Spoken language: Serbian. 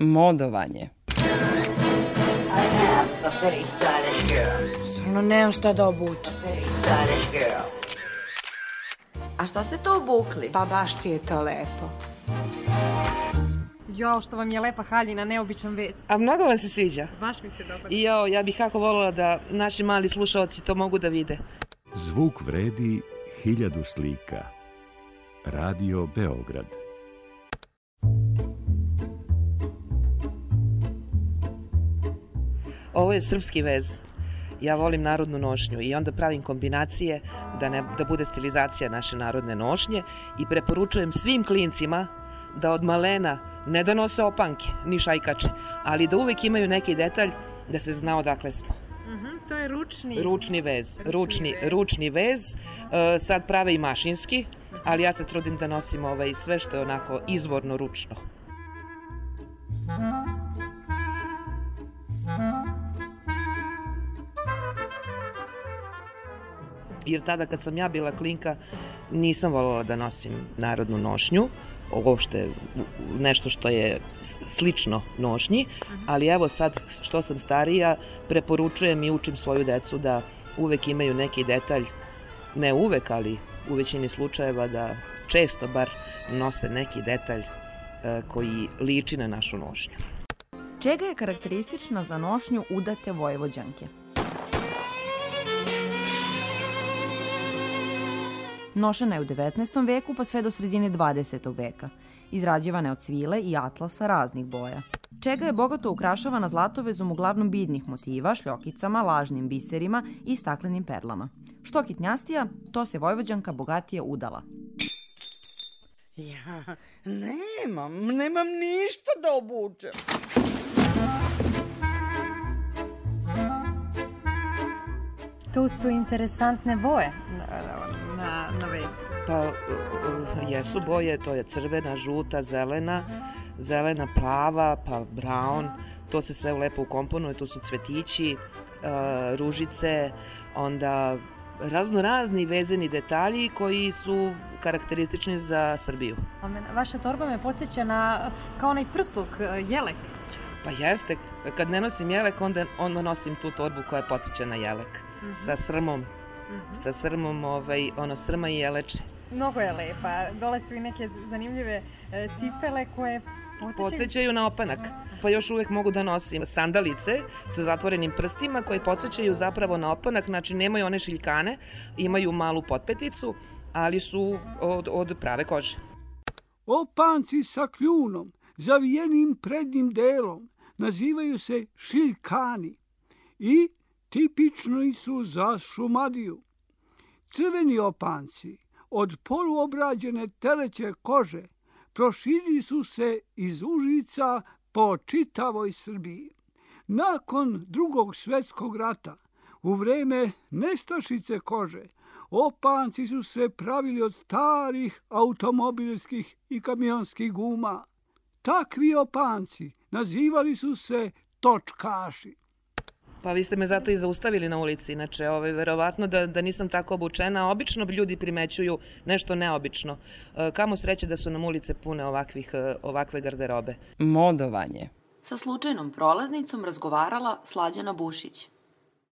Modovanje. Stvarno nemam šta da obučem. A šta ste to obukli? Pa baš ti je to lepo. Jo, što vam je lepa haljina, neobičan vez. A mnogo vam se sviđa? Baš mi se dopada. I ja bih kako voljela da naši mali slušalci to mogu da vide. Zvuk vredi 1000 slika. Radio Beograd. Ovo je srpski vez. Ja volim narodnu nošnju i onda pravim kombinacije da bude stilizacija naše narodne nošnje i preporučujem svim klincima da od malena ne da nose opanke ni šajkače, ali da uvek imaju neki detalj da se zna odakle smo. To je ručni vez. Sad prave i mašinski, ali ja se trudim da nosim sve što je onako izvorno ručno. Jer tada kad sam ja bila klinka nisam voljela da nosim narodnu nošnju, uopšte nešto što je slično nošnji, ali evo sad što sam starija preporučujem i učim svoju decu da uvek imaju neki detalj, ne uvek, ali u većini slučajeva da često bar nose neki detalj koji liči na našu nošnju. Čega je karakteristična za nošnju udate Vojvođanke? Nošena je u 19. veku pa sve do sredine 20. veka. Izrađivana je od svile i atlasa raznih boja. Čega je bogato ukrašavana zlatovezom uglavnom bidnih motiva, šljokicama, lažnim biserima i staklenim perlama. Što kitnjastija, to se Vojvođanka bogatije udala. Ja nemam ništa da obučem. Tu su interesantne boje na vezu. Pa jesu boje, to je crvena, žuta, zelena, plava, pa brown, to se sve lepo ukomponuje, tu su cvetići, ružice, onda raznorazni vezeni detalji koji su karakteristični za Srbiju. Vaša torba me podsjeća na kao onaj prsluk, jelek. Pa jeste, kad ne nosim jelek, onda nosim tu torbu koja podsjeća na jelek. Sa srmom, srma i jeleče. Mnogo je lepa, dole su i neke zanimljive cipele koje podsjećaju na opanak. Pa još uvek mogu da nosim sandalice sa zatvorenim prstima koje podsjećaju zapravo na opanak, znači nemaju one šiljkane, imaju malu potpeticu, ali su od prave kože. Opanci sa kljunom, zavijenim prednjim delom, nazivaju se šiljkani i tipični su za Šumadiju. Crveni opanci od poluobrađene teleće kože proširili su se iz Užica po čitavoj Srbiji. Nakon Drugog svjetskog rata, u vreme nestašice kože, opanci su se pravili od starih automobilskih i kamionskih guma. Takvi opanci nazivali su se točkaši. Pa vi ste me zato i zaustavili na ulici, inače verovatno da nisam tako obučena. Obično ljudi primećuju nešto neobično. Kamo sreće da su nam ulice pune ovakve garderobe. Modovanje. Sa slučajnom prolaznicom razgovarala Slađana Bušić.